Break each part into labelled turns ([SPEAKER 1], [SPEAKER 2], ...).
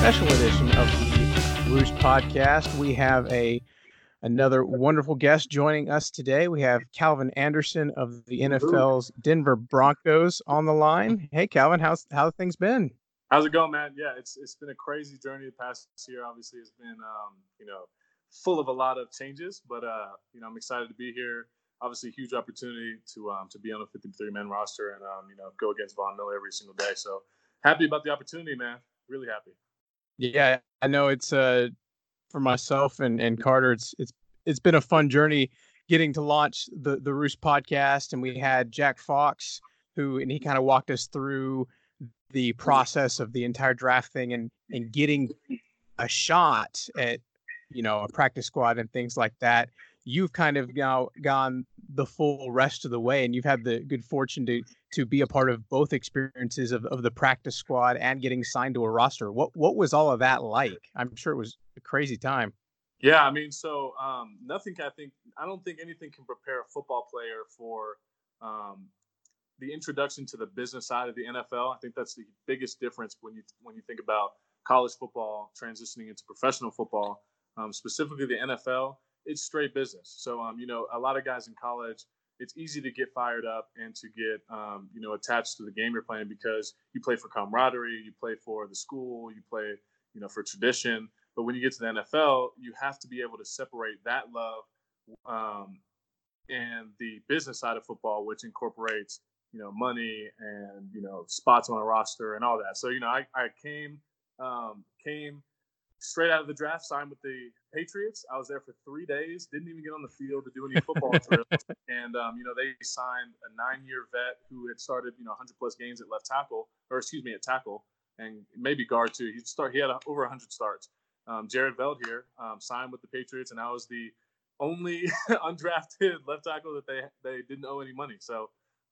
[SPEAKER 1] special edition of the Roost Podcast. We have another wonderful guest joining us today. We have Calvin Anderson of the NFL's Denver Broncos on the line. Hey, Calvin, how have things been?
[SPEAKER 2] How's it going, man? Yeah, it's been a crazy journey the past year. Obviously, it's been full of a lot of changes, but I'm excited to be here. Obviously, a huge opportunity to be on a 53-man roster and go against Von Miller every single day. So happy about the opportunity, man. Really happy.
[SPEAKER 1] Yeah, I know it's for myself and Carter. It's been a fun journey getting to launch the Roost Podcast, and we had Jack Fox and he kind of walked us through the process of the entire draft thing and getting a shot at a practice squad and things like that. You've kind of now gone the full rest of the way, and you've had the good fortune to be a part of both experiences of the practice squad and getting signed to a roster. What was all of that like? I'm sure it was a crazy time.
[SPEAKER 2] Yeah, I mean, so I don't think anything can prepare a football player for the introduction to the business side of the NFL. I think that's the biggest difference when you think about college football transitioning into professional football, specifically the NFL. It's straight business. So, a lot of guys in college, it's easy to get fired up and to get, attached to the game you're playing because you play for camaraderie, you play for the school, you play, for tradition. But when you get to the NFL, you have to be able to separate that love and the business side of football, which incorporates, money and, spots on a roster and all that. So, I came straight out of the draft, signed with the Patriots. I was there for 3 days, didn't even get on the field to do any football drills. And, they signed a 9-year vet who had started, 100-plus games at at tackle, and maybe guard too. He had over 100 starts. Jared Veldheer signed with the Patriots, and I was the only undrafted left tackle that they didn't owe any money. So,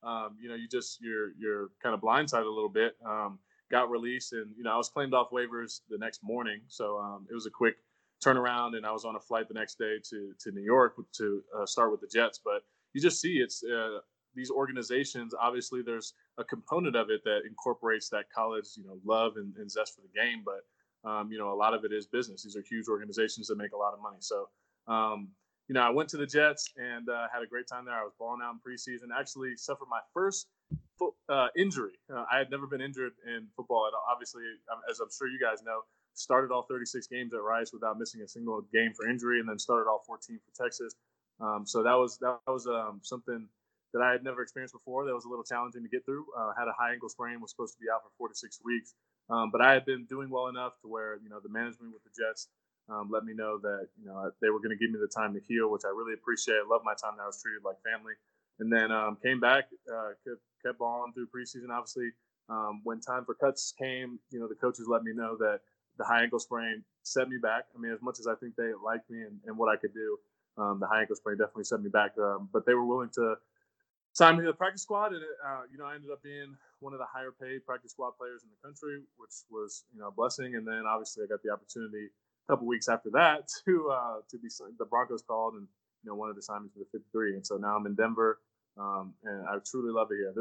[SPEAKER 2] you're kind of blindsided a little bit. Got released, and I was claimed off waivers the next morning, so it was a quick turnaround, and I was on a flight the next day to New York to start with the Jets. But you just see it's these organizations. Obviously, there's a component of it that incorporates that college, love and zest for the game, but a lot of it is business. These are huge organizations that make a lot of money. So, I went to the Jets and had a great time there. I was balling out in preseason. Actually, suffered my first injury. I had never been injured in football. And obviously, as I'm sure you guys know, started all 36 games at Rice without missing a single game for injury, and then started all 14 for Texas. So that was something that I had never experienced before. That was a little challenging to get through. Had a high ankle sprain, was supposed to be out for 4 to 6 weeks. But I had been doing well enough to where, the management with the Jets let me know that, they were going to give me the time to heal, which I really appreciate. I love my time there. I was treated like family. And then came back, kept balling through preseason. Obviously, when time for cuts came, the coaches let me know that the high ankle sprain set me back. I mean, as much as I think they liked me and what I could do, the high ankle sprain definitely set me back. But they were willing to sign me to the practice squad, and I ended up being one of the higher paid practice squad players in the country, which was a blessing. And then obviously I got the opportunity a couple weeks after that to be the Broncos called and wanted to sign me to the 53. And so now I'm in Denver, and I truly love it here.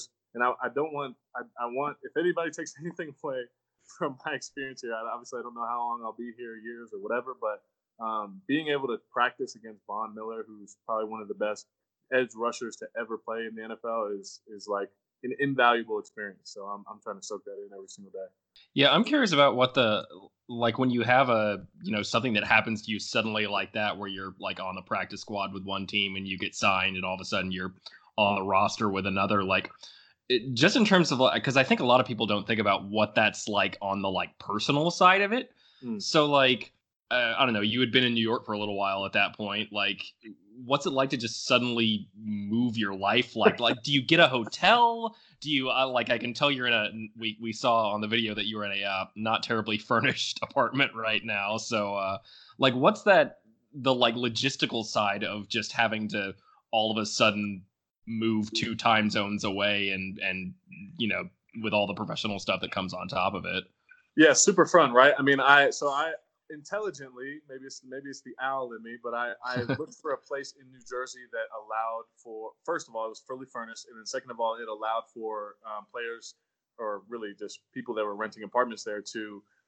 [SPEAKER 2] I want if anybody takes anything away from my experience here, obviously I don't know how long I'll be here, years or whatever, but being able to practice against Von Miller, who's probably one of the best edge rushers to ever play in the NFL, is like an invaluable experience. So I'm trying to soak that in every single day.
[SPEAKER 3] Yeah, I'm curious about what when you have something that happens to you suddenly like that, where you're like on the practice squad with one team and you get signed and all of a sudden you're on the roster with another, just in terms of, because I think a lot of people don't think about what that's like on the personal side of it. So I don't know, you had been in New York for a little while at that point. What's it like to just suddenly move your life? Do you get a hotel? Do you I can tell you're in we saw on the video that you're in a not terribly furnished apartment right now. So what's the logistical side of just having to all of a sudden move 2 time zones away and with all the professional stuff that comes on top of it?
[SPEAKER 2] Yeah, super fun, right? I mean, I intelligently, maybe it's the owl in me, but I looked for a place in New Jersey that allowed for, first of all, it was fully furnished, and then second of all, it allowed for players, or really just people that were renting apartments there, to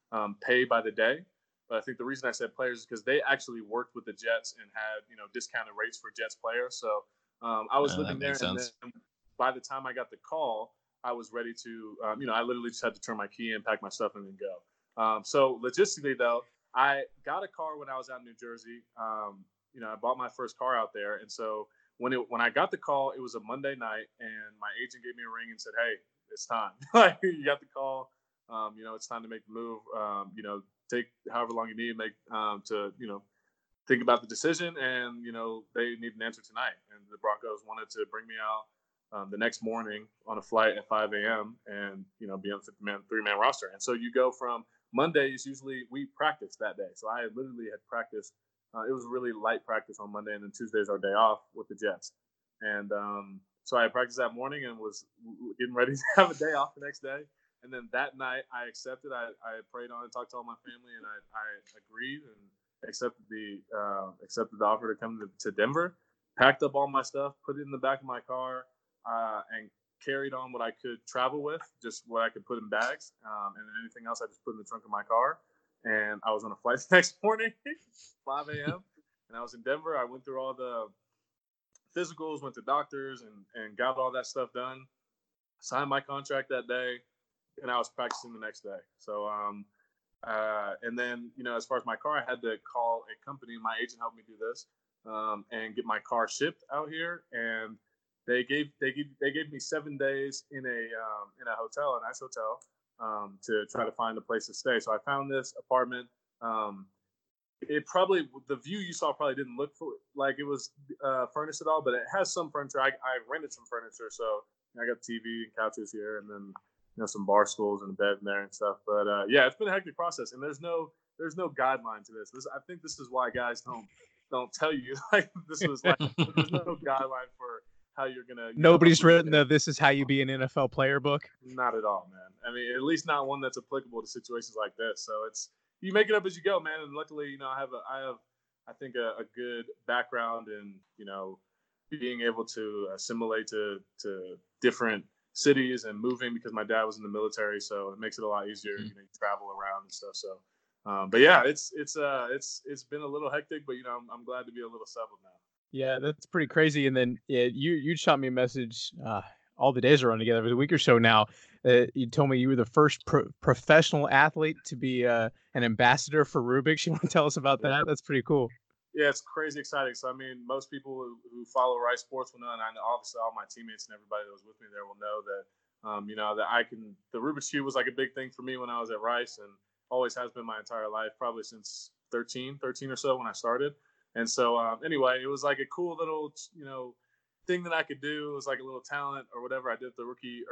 [SPEAKER 2] pay by the day. But I think the reason I said players is because they actually worked with the Jets and had, discounted rates for Jets players. So I was living there, and then by the time I got the call, I was ready to, I literally just had to turn my key in, pack my stuff, and then go. So logistically, though, I got a car when I was out in New Jersey. I bought my first car out there, and so when I got the call, it was a Monday night, and my agent gave me a ring and said, "Hey, it's time. Like, you got the call. It's time to make the move. Take however long you need to think about the decision, and they need an answer tonight." And the Broncos wanted to bring me out the next morning on a flight at 5 a.m. and be on the 50-man, 3-man roster. And so you go from Mondays. Usually we practice that day, so I literally had practiced. It was a really light practice on Monday, and then Tuesday's our day off with the Jets. And so I practiced that morning and was getting ready to have a day off the next day. And then that night I accepted. I prayed on it, talked to all my family, and I agreed and accepted the offer to come to Denver. Packed up all my stuff, put it in the back of my car, and carried on what I could travel with, just what I could put in bags, and then anything else I just put in the trunk of my car. And I was on a flight the next morning, 5 a.m., and I was in Denver. I went through all the physicals, went to doctors, and got all that stuff done. Signed my contract that day, and I was practicing the next day. So, and then, as far as my car, I had to call a company. My agent helped me do this, and get my car shipped out here. And they gave me 7 days in a hotel, a nice hotel, to try to find a place to stay. So I found this apartment. The view you saw probably didn't look like it was furnished at all, but it has some furniture. I rented some furniture, so I got TV and couches here, and then some bar stools and a bed in there and stuff. But it's been a hectic process, and there's no guideline to this. I think this is why guys don't tell you like this was like there's no guideline for how you're gonna.
[SPEAKER 1] Nobody's written the "This is how you be an NFL player" book.
[SPEAKER 2] Not at all, man. I mean, at least not one that's applicable to situations like this. So you make it up as you go, man. And luckily, I have I think a good background in being able to assimilate to different cities and moving, because my dad was in the military, so it makes it a lot easier. You travel around and stuff. So, but yeah, it's been a little hectic, but I'm glad to be a little settled now.
[SPEAKER 1] Yeah, that's pretty crazy. And then you shot me a message. All the days are run together. It was a week or so now. You told me you were the first professional athlete to be an ambassador for Rubik's. You want to tell us about that? That's pretty cool.
[SPEAKER 2] Yeah, it's crazy exciting. So, I mean, most people who follow Rice Sports will know, and I know obviously all my teammates and everybody that was with me there will know that, the Rubik's Cube was like a big thing for me when I was at Rice, and always has been my entire life, probably since 13 or so when I started. And so, anyway, it was like a cool little, thing that I could do. It was like a little talent or whatever. I did the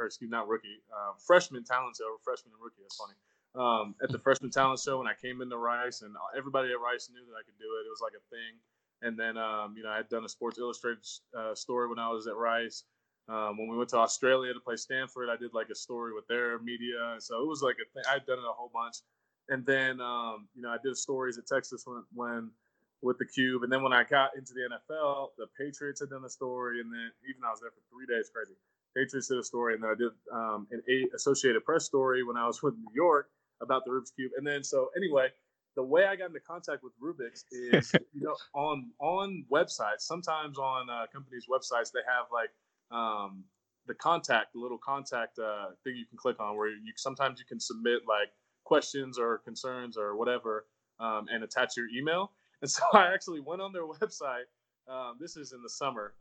[SPEAKER 2] freshman talent show, freshman and rookie. That's funny. At the freshman talent show when I came into Rice, and everybody at Rice knew that I could do it. It was like a thing. And then, I had done a Sports Illustrated story when I was at Rice. When we went to Australia to play Stanford, I did like a story with their media. So it was like a thing. I had done it a whole bunch. And then, I did stories at Texas when with the Cube. And then when I got into the NFL, the Patriots had done a story. And then even I was there for 3 days, crazy. Patriots did a story. And then I did an Associated Press story when I was with New York about the Rubik's Cube. And then, so anyway, the way I got into contact with Rubik's is, on websites, sometimes on companies' websites, they have like the little contact thing you can click on where sometimes you can submit like questions or concerns or whatever, and attach your email. And so I actually went on their website. This is in the summer.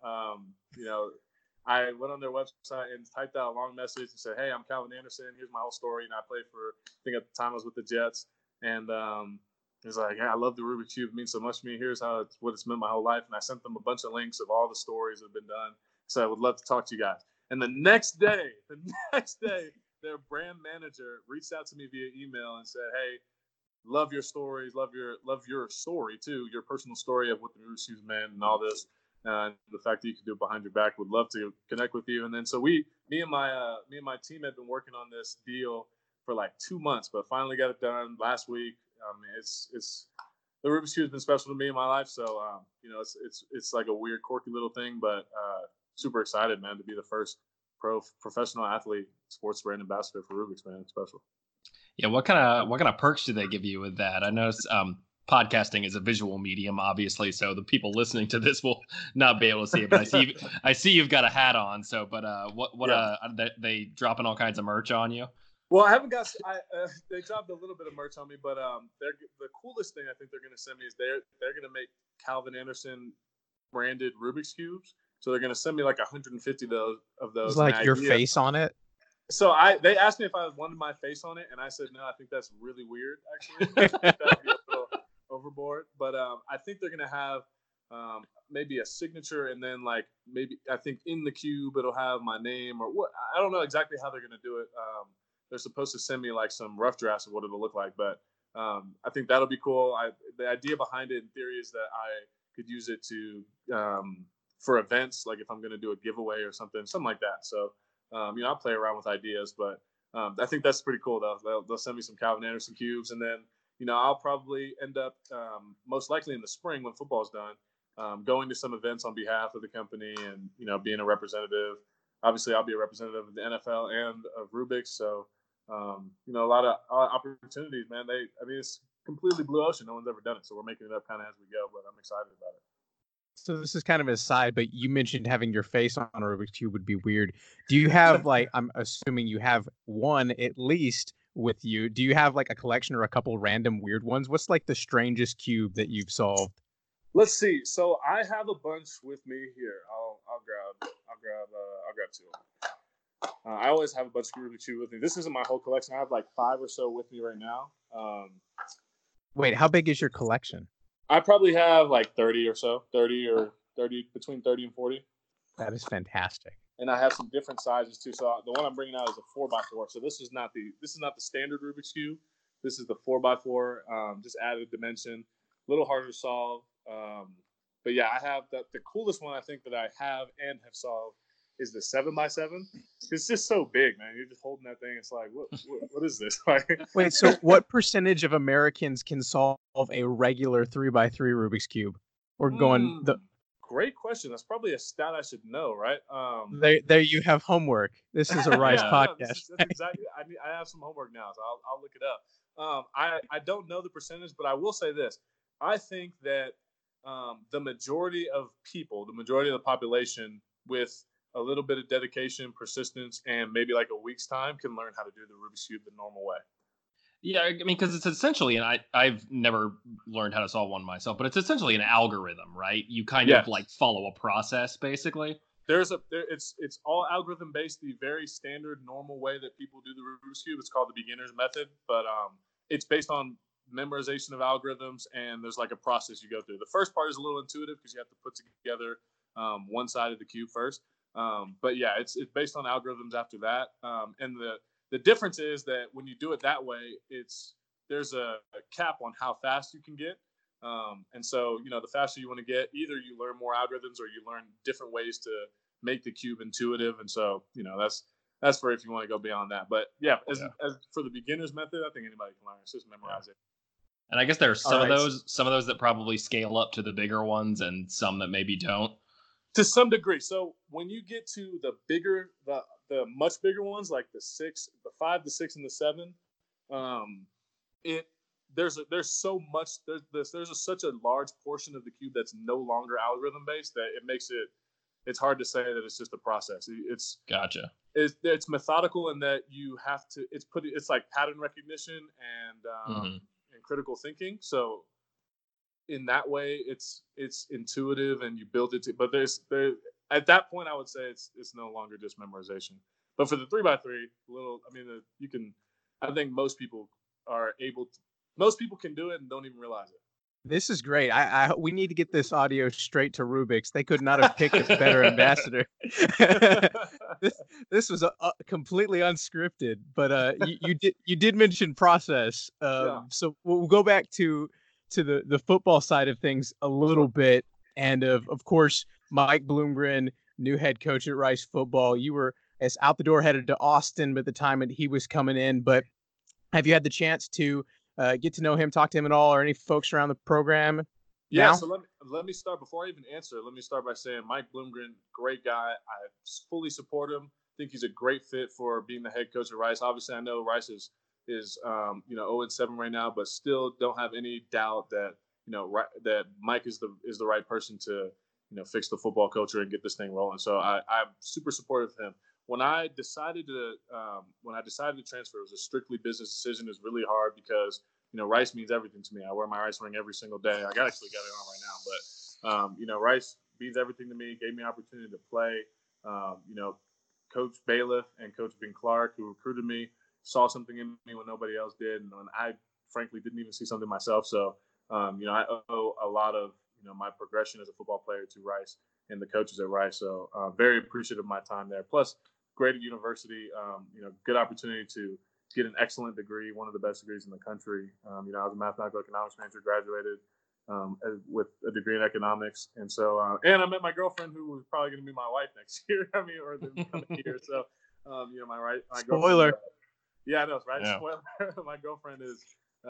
[SPEAKER 2] I went on their website and typed out a long message and said, "Hey, I'm Calvin Anderson. Here's my whole story." And I played for, I think at the time I was with the Jets. And he was like, "Hey, I love the Rubik's Cube. It means so much to me. Here's what it's meant my whole life." And I sent them a bunch of links of all the stories that have been done. So I would love to talk to you guys. And the next day, their brand manager reached out to me via email and said, "Hey, love your stories, love your story too, your personal story of what the Rubik's Cube meant and all this. The fact that you can do it behind your back, would love to connect with you." And then so me and my team had been working on this deal for like 2 months, but finally got it done last week. It's the Rubik's Cube has been special to me in my life, so it's like a weird, quirky little thing, but super excited, man, to be the first professional athlete, sports brand ambassador for Rubik's, man. It's special.
[SPEAKER 3] Yeah, what kind of perks do they give you with that? I know podcasting is a visual medium, obviously, so the people listening to this will not be able to see it. But I see you've got a hat on. So, but what
[SPEAKER 2] Yeah.
[SPEAKER 3] they dropping all kinds of merch on you?
[SPEAKER 2] Well, I haven't got. They dropped a little bit of merch on me, but the coolest thing I think they're going to send me is they're going to make Calvin Anderson branded Rubik's cubes. So they're going to send me like 150 of those.
[SPEAKER 1] It's
[SPEAKER 2] And
[SPEAKER 1] like
[SPEAKER 2] the
[SPEAKER 1] your
[SPEAKER 2] idea,
[SPEAKER 1] face on it.
[SPEAKER 2] so they asked me if I wanted my face on it, and I said no. I think that's really weird. Actually, I think that'd be a little overboard. But I think they're gonna have maybe a signature, and then like maybe I think in the cube it'll have my name or what. I don't know exactly how they're gonna do it. They're supposed to send me like some rough drafts of what it'll look like, but I think that'll be cool. The idea behind it in theory is that I could use it to for events, like if I'm gonna do a giveaway or something like that. So. I'll play around with ideas, but I think that's pretty cool. They'll send me some Calvin Anderson cubes, and then I'll probably end up most likely in the spring when football's done, going to some events on behalf of the company and being a representative. Obviously, I'll be a representative of the NFL and of Rubik's, so a lot of opportunities, man. It's completely blue ocean. No one's ever done it, so we're making it up kind of as we go. But I'm excited about it.
[SPEAKER 1] So this is kind of a side, but you mentioned having your face on a Rubik's Cube would be weird. Do you have like, I'm assuming you have one at least with you. Do you have like a collection or a couple random weird ones? What's like the strangest cube that you've solved?
[SPEAKER 2] Let's see. So I have a bunch with me here. I'll grab two of them. I always have a bunch of Rubik's Cube with me. This isn't my whole collection. I have like 5 or so with me right now.
[SPEAKER 1] Wait, how big is your collection?
[SPEAKER 2] I probably have like 30 or so, 30 between 30 and 40.
[SPEAKER 1] That is fantastic.
[SPEAKER 2] And I have some different sizes too. So the one I'm bringing out is a 4x4. So this is not the standard Rubik's Cube. This is the 4x4. Just added dimension, a little harder to solve. But yeah, I have the coolest one I think that I have and have solved is the 7x7. It's just so big, man. You're just holding that thing. It's like, what is this?
[SPEAKER 1] Wait, so what percentage of Americans can solve a regular 3x3 Rubik's Cube? We're going
[SPEAKER 2] Great question. That's probably a stat I should know, right?
[SPEAKER 1] There you have homework. This is a Rice podcast.
[SPEAKER 2] That's exactly. I have some homework now, so I'll look it up. I don't know the percentage, but I will say this. I think that the majority of people, the majority of the population, with a little bit of dedication, persistence, and maybe like a week's time, can learn how to do the Rubik's Cube the normal way.
[SPEAKER 3] Yeah, I mean, because it's essentially, and I've never learned how to solve one myself, but it's essentially an algorithm, right? You kind of like follow a process, basically.
[SPEAKER 2] It's all algorithm based, the very standard normal way that people do the Rubik's Cube. It's called the beginner's method, but it's based on memorization of algorithms, and there's like a process you go through. The first part is a little intuitive because you have to put together one side of the cube first. But yeah, it's based on algorithms after that. And the difference is that when you do it that way, there's a cap on how fast you can get. And so, the faster you want to get, either you learn more algorithms or you learn different ways to make the cube intuitive. And so, that's for if you want to go beyond that. But yeah, as for the beginner's method, I think anybody can learn. It's just memorize it.
[SPEAKER 3] And I guess there are some of those that probably scale up to the bigger ones and some that maybe don't.
[SPEAKER 2] To some degree. So when you get to the much bigger ones, like the 5, the 6, and the 7, there's so much. There's such a large portion of the cube that's no longer algorithm based that it makes it's hard to say that it's just a process. It's
[SPEAKER 3] gotcha.
[SPEAKER 2] It's methodical in that you have to. It's like pattern recognition and critical thinking. So in that way, it's intuitive and you build it. But at that point, I would say it's no longer just memorization. But for the 3x3, you can. I think most people are able to. Most people can do it and don't even realize it.
[SPEAKER 1] This is great. We need to get this audio straight to Rubik's. They could not have picked a better ambassador. This was completely unscripted, but you did mention process. So we'll go back to the football side of things a little bit, and of course Mike Bloomgren, new head coach at Rice football. You were out the door headed to Austin at the time that he was coming in, but have you had the chance to get to know him, talk to him at all, or any folks around the program?
[SPEAKER 2] Yeah, now? So let me start, before I even answer, let me start by saying Mike Bloomgren, great guy. I fully support him. I think he's a great fit for being the head coach of Rice. Obviously, I know Rice is is 0-7 right now, but still don't have any doubt that that Mike is the right person to fix the football culture and get this thing rolling. So I'm super supportive of him. When I decided to transfer, it was a strictly business decision. It's really hard because Rice means everything to me. I wear my Rice ring every single day. I actually got it on right now, but Rice means everything to me. Gave me an opportunity to play. Coach Bailiff and Coach Ben Clark, who recruited me, saw something in me when nobody else did, and I frankly didn't even see something myself. So I owe a lot of my progression as a football player to Rice and the coaches at Rice. So very appreciative of my time there. Plus, great university. Good opportunity to get an excellent degree, one of the best degrees in the country. I was a mathematical economics major, graduated with a degree in economics, and so and I met my girlfriend, who was probably going to be my wife next year. Or the coming year. So my
[SPEAKER 1] spoiler.
[SPEAKER 2] Yeah, I know, right?
[SPEAKER 3] Yeah.
[SPEAKER 2] Spoiler. My girlfriend is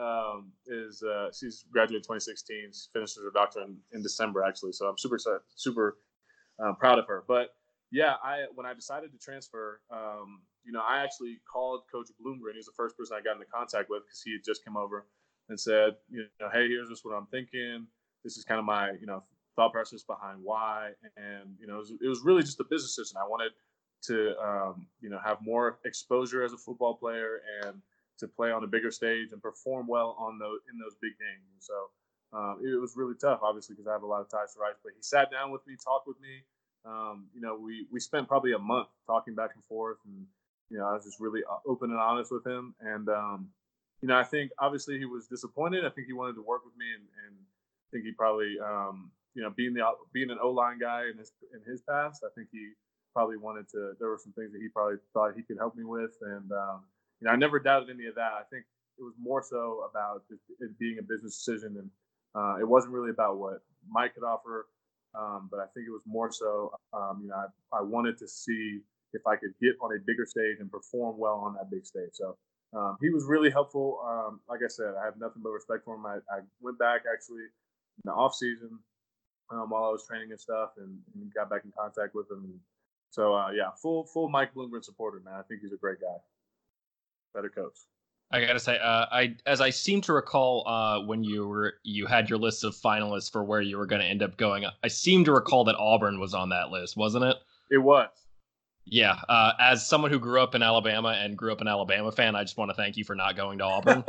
[SPEAKER 2] she's graduated in 2016. She finishes her doctorate in December, actually. So I'm super proud of her. But yeah, when I decided to transfer, I actually called Coach Bloomgren. He's the first person I got into contact with because he had just come over and said, hey, here's just what I'm thinking. This is kind of my, thought process behind why. And, it was really just a business decision. I wanted to, have more exposure as a football player and to play on a bigger stage and perform well in those big games. And so it was really tough, obviously, because I have a lot of ties to Rice. But he sat down with me, talked with me. We spent probably a month talking back and forth, and I was just really open and honest with him. And I think obviously he was disappointed. I think he wanted to work with me, and I think he probably being an O-line guy in his past, I think he probably wanted to. There were some things that he probably thought he could help me with, and I never doubted any of that. I think it was more so about it being a business decision, and it wasn't really about what Mike could offer. But I think it was more so, I wanted to see if I could get on a bigger stage and perform well on that big stage. So he was really helpful. Like I said, I have nothing but respect for him. I went back actually in the off season while I was training and stuff, and got back in contact with him. So full Mike Bloomgren supporter, man. I think he's a great guy. Better coach.
[SPEAKER 3] I gotta say, as I seem to recall, when you had your list of finalists for where you were going to end up going, I seem to recall that Auburn was on that list, wasn't it?
[SPEAKER 2] It was.
[SPEAKER 3] Yeah. As someone who grew up in Alabama and grew up an Alabama fan, I just want to thank you for not going to Auburn.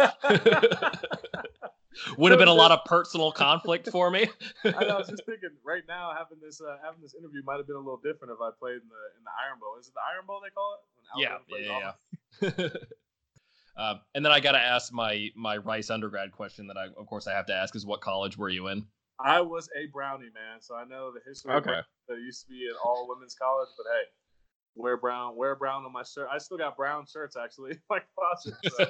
[SPEAKER 3] Would have been a lot of personal conflict for me.
[SPEAKER 2] I was just thinking right now having this interview might have been a little different if I played in the Iron Bowl. Is it the Iron Bowl they call it?
[SPEAKER 3] Yeah. And then I got to ask my Rice undergrad question that of course I have to ask is, what college were you in?
[SPEAKER 2] I was a Brownie, man. So I know the history.
[SPEAKER 3] Okay.
[SPEAKER 2] There used to be an all women's college, but hey, wear brown on my shirt. I still got brown shirts actually, my closet. So,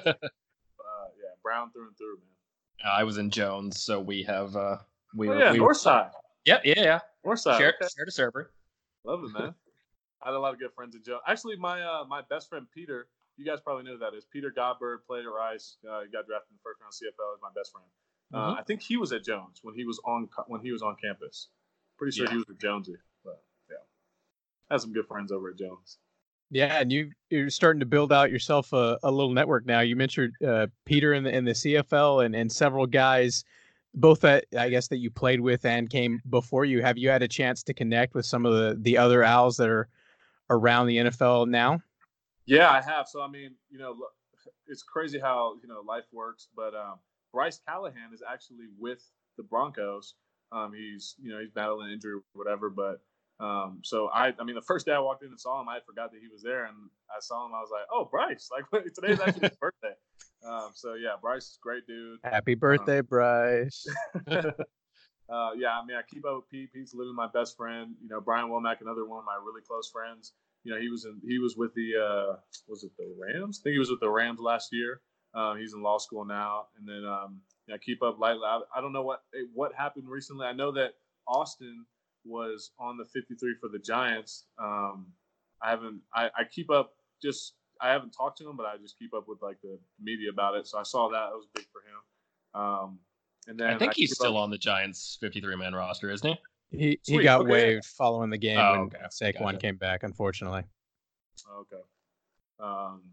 [SPEAKER 2] brown through and through, man.
[SPEAKER 3] I was in Jones, so we have
[SPEAKER 2] Northside.
[SPEAKER 3] Yeah.
[SPEAKER 2] Northside.
[SPEAKER 3] Share to server.
[SPEAKER 2] Love it, man. I had a lot of good friends in Jones. Actually, my best friend Peter. You guys probably know who that is. Peter Godberg played at Rice. He got drafted in the first round CFL. Is my best friend. I think he was at Jones when he was on campus. Pretty sure he was at Jonesy. But yeah, had some good friends over at Jones.
[SPEAKER 1] Yeah, and you're starting to build out yourself a little network now. You mentioned Peter in the CFL and several guys, both that I guess that you played with and came before you. Have you had a chance to connect with some of the other Owls that are around the NFL now?
[SPEAKER 2] Yeah, I have. So I mean, it's crazy how life works. But Bryce Callahan is actually with the Broncos. He's battling injury or whatever, but. So I mean, the first day I walked in and saw him, I forgot that he was there, and I saw him. I was like, "Oh, Bryce! Like today's actually his birthday." So yeah, Bryce is a great dude.
[SPEAKER 1] Happy birthday, Bryce!
[SPEAKER 2] I mean, I keep up with Pete. Pete's literally my best friend. Brian Womack, another one of my really close friends. He was with the was it the Rams? I think he was with the Rams last year. He's in law school now, and then I keep up lightly. I don't know what happened recently. I know that Austin was on the 53 for the Giants. I keep up I haven't talked to him, but I just keep up with like the media about it. So I saw that. It was big for him. And then
[SPEAKER 3] I think he's still on the Giants 53-man roster, isn't
[SPEAKER 1] he? He got waived following the game when Saquon
[SPEAKER 3] Gotcha.
[SPEAKER 1] came back, unfortunately.
[SPEAKER 2] Okay.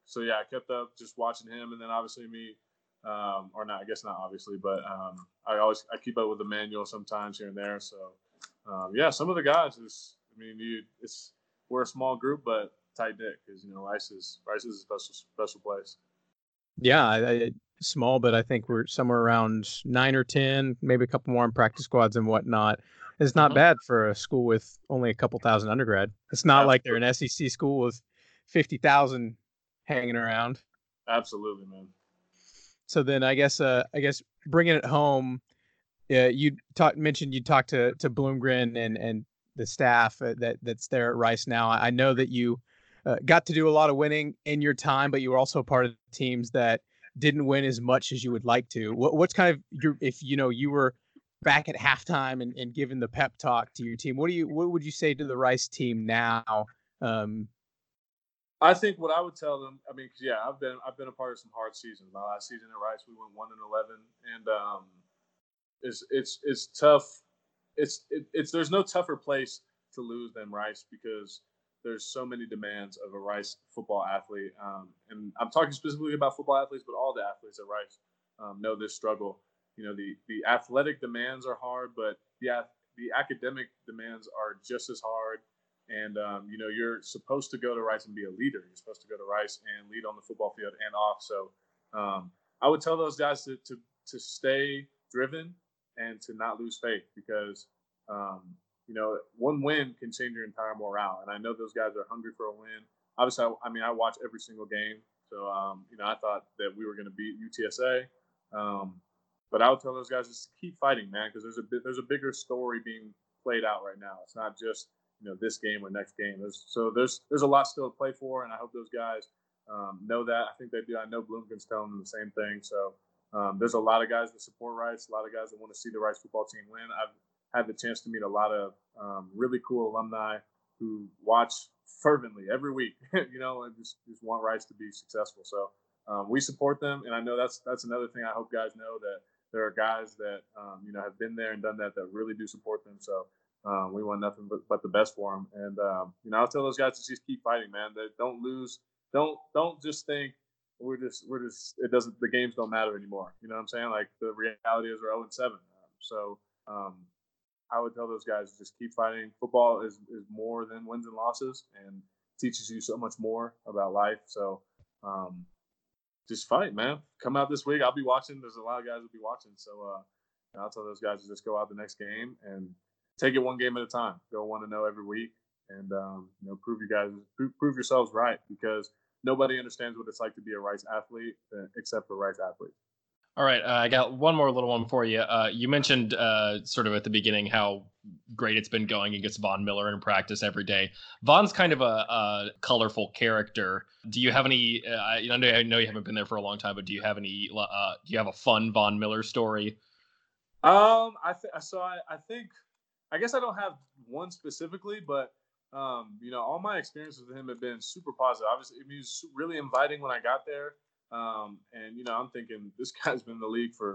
[SPEAKER 2] so yeah, I kept up just watching him, and then obviously me, or not, I guess not obviously, but I keep up with Emmanuel sometimes here and there. So yeah, some of the guys we're a small group, but tight knit because Rice is a special place.
[SPEAKER 1] Yeah, small, but I think we're somewhere around 9 or 10, maybe a couple more in practice squads and whatnot. It's not bad for a school with only a couple thousand undergrad. It's not like they're an SEC school with 50,000 hanging around.
[SPEAKER 2] Absolutely, man.
[SPEAKER 1] So then I guess bringing it home, you mentioned you talked to Bloomgren and the staff that's there at Rice now. I know that you got to do a lot of winning in your time, but you were also part of the teams that didn't win as much as you would like to. What's kind of if you were back at halftime and giving the pep talk to your team, what would you say to the Rice team now?
[SPEAKER 2] I think what I would tell them, I mean, cause yeah, I've been a part of some hard seasons. My last season at Rice, we went 1-11, and it's tough. There's no tougher place to lose than Rice because there's so many demands of a Rice football athlete, and I'm talking specifically about football athletes, but all the athletes at Rice know this struggle. The athletic demands are hard, but the academic demands are just as hard. And, you're supposed to go to Rice and be a leader. You're supposed to go to Rice and lead on the football field and off. So I would tell those guys to stay driven and to not lose faith because, one win can change your entire morale. And I know those guys are hungry for a win. Obviously, I watch every single game. So, I thought that we were going to beat UTSA. But I would tell those guys just to keep fighting, man, because there's a bigger story being played out right now. It's not just this game or next game. There's a lot still to play for, and I hope those guys know that. I think they do. I know Bloomgren's telling them the same thing. So there's a lot of guys that support Rice, a lot of guys that want to see the Rice football team win. I've had the chance to meet a lot of really cool alumni who watch fervently every week, and just want Rice to be successful. So we support them, and I know that's another thing. I hope guys know that there are guys that have been there and done that really do support them. So. We want nothing but the best for them, and I'll tell those guys to just keep fighting, man. That don't lose, don't just think we're just it doesn't the games don't matter anymore. You know what I'm saying? Like the reality is we're 0-7. So I would tell those guys to just keep fighting. Football is more than wins and losses, and teaches you so much more about life. So just fight, man. Come out this week. I'll be watching. There's a lot of guys will be watching. So I'll tell those guys to just go out the next game and take it one game at a time. Go 1-0 every week, and prove yourselves right because nobody understands what it's like to be a Rice athlete except for Rice athletes.
[SPEAKER 3] All right, I got one more little one for you. You mentioned sort of at the beginning how great it's been going against Von Miller in practice every day. Von's kind of a colorful character. Do you have any? I know you haven't been there for a long time, but do you have any? Do you have a fun Von Miller story?
[SPEAKER 2] I guess I don't have one specifically, but all my experiences with him have been super positive. Obviously, he was really inviting when I got there, and I'm thinking this guy's been in the league for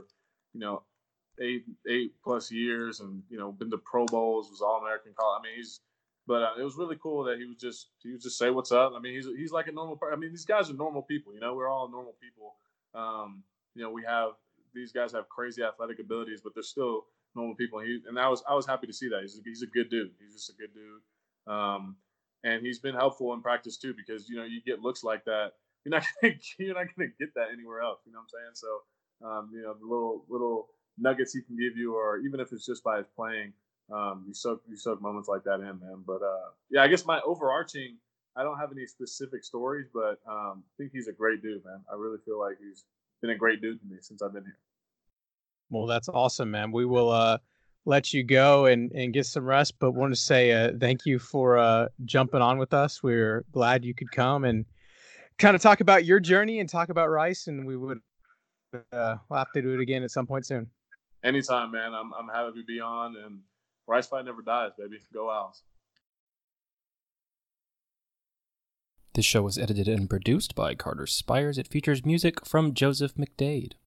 [SPEAKER 2] 8+ years, and been to Pro Bowls, was All-American college. I mean, it was really cool that he would just say what's up. I mean, he's like a normal person. I mean, these guys are normal people. We're all normal people. We have these guys have crazy athletic abilities, but they're still normal people. And I was happy to see that. He's a good dude. He's just a good dude. And he's been helpful in practice too, because you get looks like that. You're not gonna get that anywhere else. You know what I'm saying? So the little nuggets he can give you, or even if it's just by his playing, you soak moments like that in, man. But yeah, I guess my overarching, I don't have any specific stories, but I think he's a great dude, man. I really feel like he's been a great dude to me since I've been here.
[SPEAKER 1] Well, that's awesome, man. We will let you go and get some rest, but want to say thank you for jumping on with us. We're glad you could come and kind of talk about your journey and talk about Rice, and we would we'll have to do it again at some point soon.
[SPEAKER 2] Anytime, man. I'm happy to be on, and Rice fight never dies, baby. Go Owls.
[SPEAKER 4] This show was edited and produced by Carter Spires. It features music from Joseph McDade.